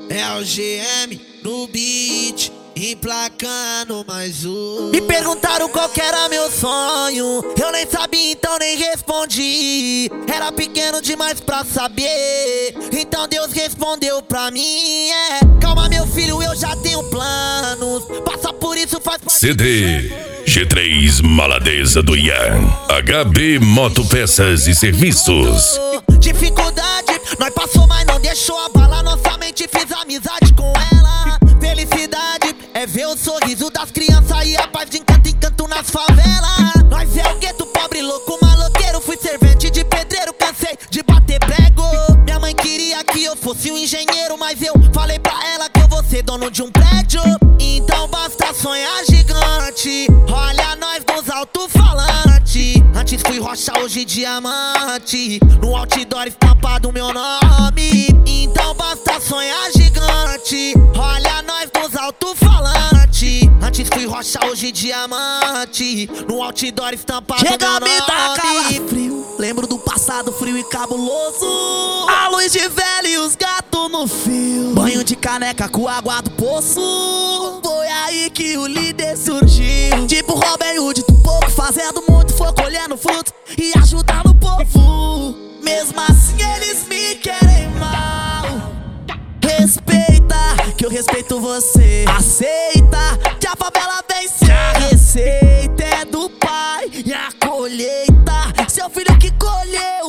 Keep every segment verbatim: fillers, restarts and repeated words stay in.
É o G M no beat, emplacando mais um. Me perguntaram qual que era meu sonho, eu nem sabia, então nem respondi. Era pequeno demais pra saber, então Deus respondeu pra mim. É, calma meu filho, eu já tenho planos. Passa por isso, faz parte. C D G três Maladeza do Ian, H B Motopeças e Serviços. Dificuldade, nós passou, mas não deixou abalar nossa mente. Fiz amizade com ela. Felicidade é ver o sorriso das crianças e a paz de encanto em canto nas favelas. Nós é o gueto, pobre, louco, maloqueiro. Fui servente de pedreiro, cansei de bater prego. Minha mãe queria que eu fosse um engenheiro, mas eu falei pra ela que eu vou ser dono de um prédio. Então basta sonhar gigante, olha nós nos alto-falantes. Antes fui rocha, hoje diamante, no outdoor estampado meu nome. Então basta sonhar gigante, olha nós nos alto-falantes. Antes fui rocha, hoje diamante, no outdoor estampado Chega meu a me nome. dar calafrio, lembro do passado frio e cabuloso. A luz de velho e os gatos no fio, banho de caneca com água do poço. Foi aí que o líder surgiu, tipo Robin Hood do pouco, fazendo muito, foi colhendo frutos e ajudando o povo. Mesmo assim eles me querem mal. Respeita, que eu respeito você. Aceita, que a favela vence. A receita é do pai e a colheita seu filho que colheu.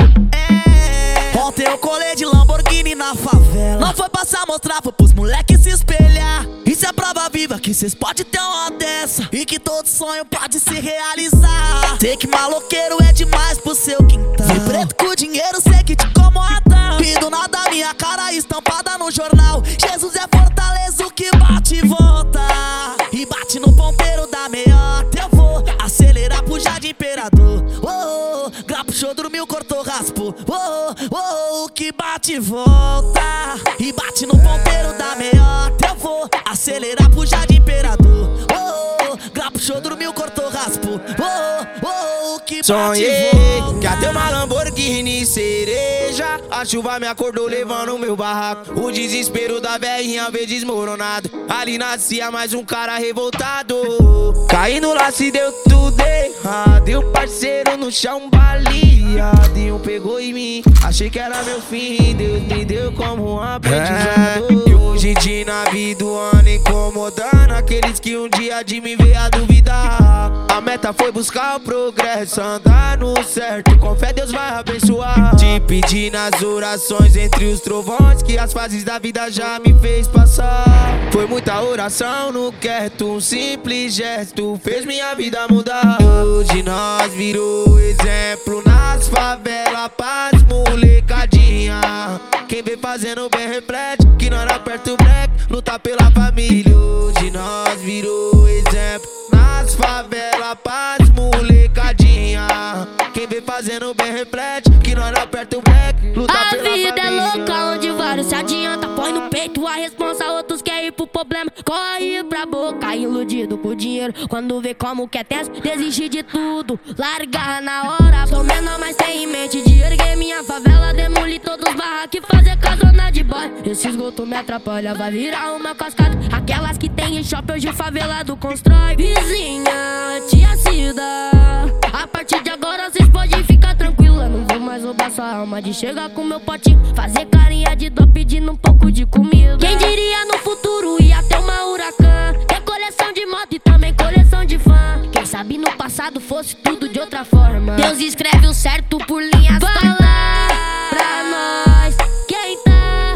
É. Ontem eu colei de Lamborghini na favela. Não foi passar mostrar, foi pros moleques se espelhar. Isso é prova viva que cês podem ter uma dessa e que todo sonho pode se realizar. Sei que maloqueiro é demais pro seu quintal. Fui preto com dinheiro, sei que te incomoda. E do nada minha cara estampada no jornal. Jesus é fortaleza, o que bate e volta. E bate no ponteiro da meiota. Eu vou acelerar pro Jardim Imperador. Oh, oh, grapo, show, dormiu, cortou, raspou. Oh, oh, oh, o que bate e volta. E bate no ponteiro da meiota. Eu vou acelerar pro Jardim Imperador. Oh, oh, grapo, show, dormiu, cortou, raspou. Oh, oh, oh, o que bate Sonhei e volta. que até uma Lamborghini cereja. A chuva me acordou levando o meu barraco. O desespero da velhinha veio desmoronado. Ali nascia mais um cara revoltado. Caindo lá se deu tudo errado. E o parceiro no chão baleado. E um pegou em mim, achei que era meu fim. Deus me deu como um aprendizado. É. E hoje de nave do ano incomodando aqueles que um dia de mim veio a duvidar. A meta foi buscar o progresso, andar no certo. Com fé Deus vai abençoar. Te pedi nas orações entre os trovões que as fases da vida já me fez passar. Foi muita oração no quieto, um simples gesto fez minha vida mudar. Hoje nós virou exemplo nas favelas, paz, molecadinha. Quem vem fazendo bem reflete que nós não aperta o break, luta pela família. Hoje nós virou exemplo nas favelas, paz, molecadinha. Quem vem fazendo bem reflete que nós não aperta o break, luta a pela família. A vida é louca onde vários se adianta, põe no peito a responsa, outros querem ir pro problema. Corre pra boca, iludido por dinheiro. Quando vê como que é teste, desiste de tudo, larga na hora. Sou menor, mas tem em mente de erguer minha favela, demolir todos os barracos e fazer casona de boy. Esse esgoto me atrapalha, vai virar uma cascata. Aquelas que tem em shopping, hoje o favelado constrói. Vizinha, tia Cida, a partir de agora cês podem ficar tranquila. Não vou mais roubar sua alma de chegar com meu potinho, fazer carinha de dó pedindo um pouco de comida. Quem diria no futuro ia ter uma Huracan, ter coleção de moto e também coleção de fã. Quem sabe no passado fosse tudo de outra forma. Deus escreve o certo por linhas. Fala pra nós quem tá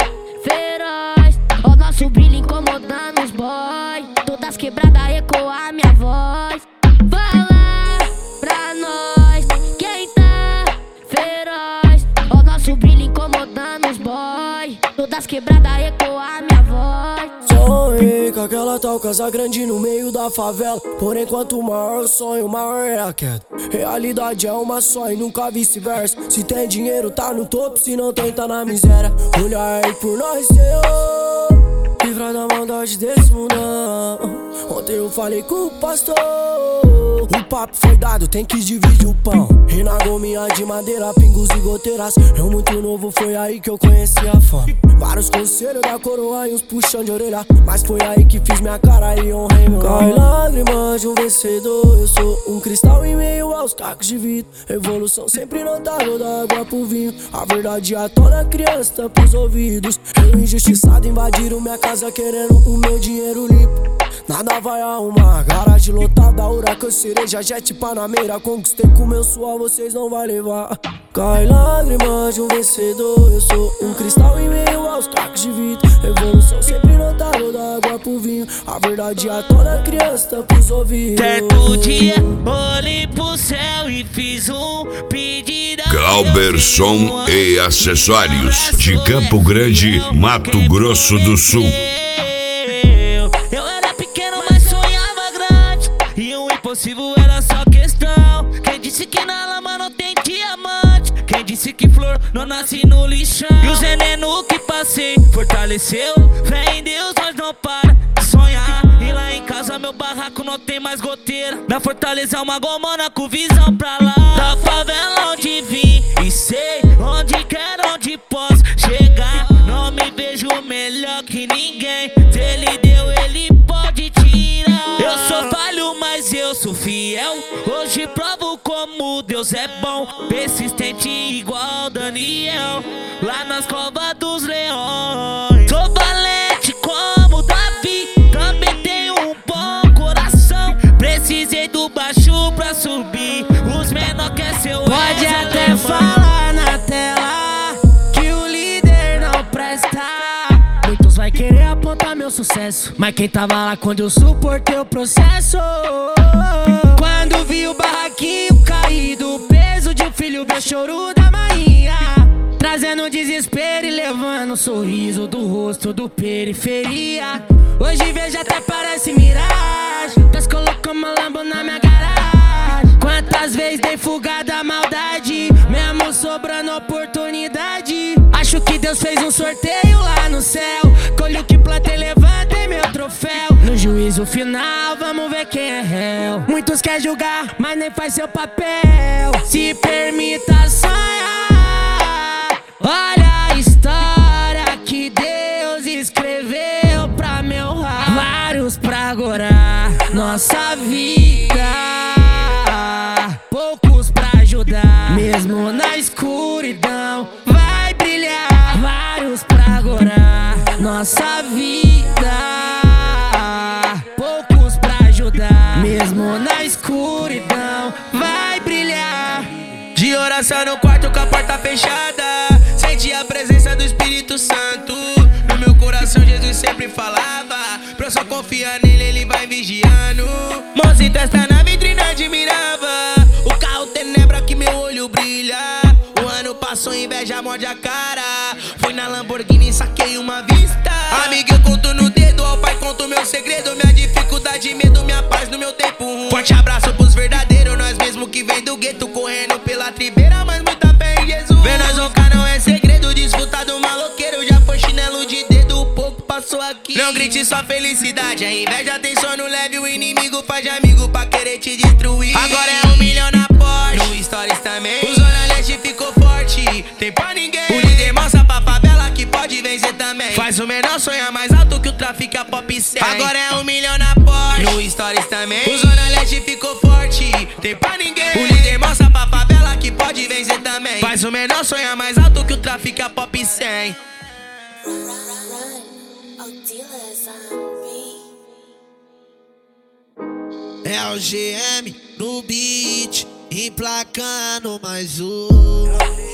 feroz. O nosso brilho incomodando os boys, todas quebradas ecoar minha voz. Fala pra nós quem tá feroz. O nosso brilho incomodando os boys, todas quebradas ecoar minha voz. Sonhei com aquela tal casa grande no meio da favela. Porém, quanto maior o sonho, maior é a queda. Realidade é uma só e nunca vice-versa. Se tem dinheiro, tá no topo, se não tem, tá na miséria. Olha aí por nós, Senhor, livra da maldade desse mundão. Ontem eu falei com o pastor, O papo foi dado, tem que dividir o pão. E na gominha de madeira, pingos e goteiras. Eu muito novo, foi aí que eu conheci a fama. Vários conselhos da coroa e uns puxão de orelha, mas foi aí que fiz minha cara e honrei meu nome. Cai lágrimas de um vencedor, eu sou um cristal em meio aos cacos de vidro. Evolução sempre notável, da água pro vinho. A verdade atona a criança pros ouvidos. Eu injustiçado invadiram minha casa querendo o meu dinheiro limpo. Nada vai arrumar, garagem lotada, huracan, cereja, jet, panameira. Conquistei com meu suor, vocês não vai levar. Cai lágrimas de um vencedor, eu sou um cristal em meio aos cacos de vidro. Evolução sempre notável, da água pro vinho. A verdade atona a criança pros ouvidos. Certo dia, olhei pro céu e fiz um pedido. Glauberson e Acessórios, de Campo Grande, Mato Grosso do Sul. Eu era pequeno, mas sonhava grande, e o impossível era só questão. Quem disse que na lama não tem diamante? Quem disse que flor não nasce no lixão? E o veneno que passei fortaleceu. Fé em Deus, nós não para de sonhar. E lá em casa meu barraco não tem mais goteira. Na Fortaleza uma gomona com visão pra lá. Da favela onde vim e sei onde quero, onde posso chegar. Não me vejo melhor que ninguém. Se ele deu, ele pode tirar. Eu sou falho, mas eu sou fiel. Hoje provo como Deus é bom. Persistente igual Daniel, lá nas covas dos leões. Sou valente como Davi, também tenho um bom coração. Precisei do baixo pra subir, os menor quer seu. Pode até falar na tela que o líder não presta. Muitos vai querer apontar meu sucesso, mas quem tava lá quando eu suportei o processo? Quando vi o barraquinho caído, o peso de um filho, meu choro da maninha, trazendo desespero e levando um sorriso do rosto do periferia. Hoje vejo até parece miragem, Deus colocou uma Lambo na minha garagem. Quantas vezes dei fuga da maldade, mesmo sobrando oportunidade. Acho que Deus fez um sorteio lá no céu, colho que plantei, levantei meu troféu. No juízo final, vamos ver quem é réu. Muitos querem julgar, mas nem faz seu papel. Se permita sonhar, olha a história que Deus escreveu pra meu honrar. Vários pra agorar nossa vida, poucos pra ajudar. Mesmo na escuridão vai brilhar. Vários pra agorar nossa vida, poucos pra ajudar. Mesmo na escuridão vai brilhar. De oração no quarto com a porta fechada, senti a presença do Espírito Santo. No meu coração Jesus sempre falava, pra eu só confiar nele, ele vai vigiando. Mãos em testa na vitrine admirava, o carro tenebra que meu olho brilha. O ano passou, inveja morde a cara, fui na Lamborghini, saquei uma vista. Amigo, eu conto no dedo, ao pai conto meu segredo, minha dificuldade, medo, minha paz no meu tempo ruim. Forte abraço pros verdadeiros, nós mesmo que vem do gueto, correndo pela tribeira, mas muita fé em Jesus. Ver nós roncar não é segredo, desfrutar do maloqueiro, já foi chinelo de dedo, o pouco passou aqui. Não grite sua felicidade, a inveja tem sono leve, o inimigo faz de amigo pra querer te destruir. Agora é um milhão na Porsche, no Stories também, o Zona Leste ficou forte, tem pra ninguém. O líder mostra pra favela que pode vencer também, faz o menor sonhar mais alto que o tráfico é pop cem. Agora é um milhão na Porsche, no Stories também, o Zona Leste ficou forte, tem pra ninguém. O líder mostra pra favela que pode vencer também, faz o menor sonhar mais alto que o tráfico é pop cem. É o G M no beat, emplacando mais um.